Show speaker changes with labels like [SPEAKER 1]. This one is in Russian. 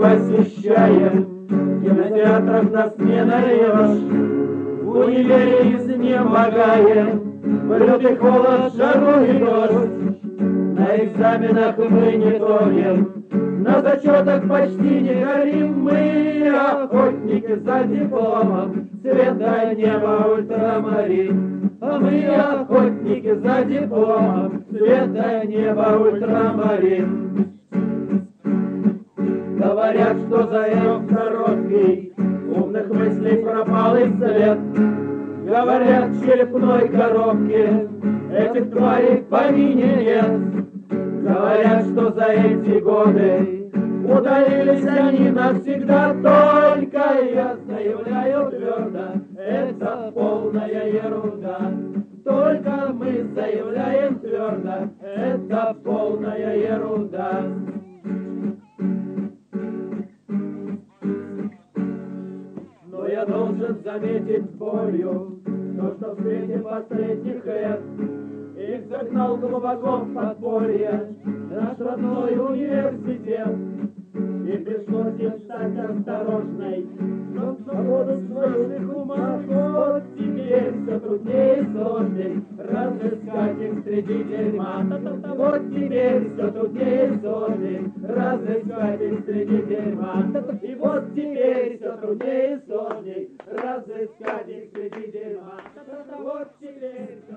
[SPEAKER 1] посещаем, в кинотеатрах нас не найдешь, в универе изнемогаем, в лютый холод, жару и дождь. На экзаменах мы не тонем, на зачетах почти не горим. Мы охотники за дипломом, цвета неба ультрамарин. А мы охотники за дипломом, цвета неба ультрамарин. Говорят, что за срок короткий, умных мыслей пропал и след. Говорят, в черепной коробке этих тварей в помине нет. Говорят, что за эти годы удалились они навсегда. Только я заявляю твердо, это полная ерунда. Только мы заявляем твердо, это полная ерунда. Но я должен заметить с болью то, что в свете последних лет их загнал глубоко в подполье наш родной университет. И пришлось им стать осторожной, чтоб свободу своих умов. Вот теперь все труднее и сложней разыскать их среди дерьма. Вот теперь все труднее и сложней разыскать их среди дерьма. И вот теперь все труднее и сложней разыскать их среди дерьма. Вот теперь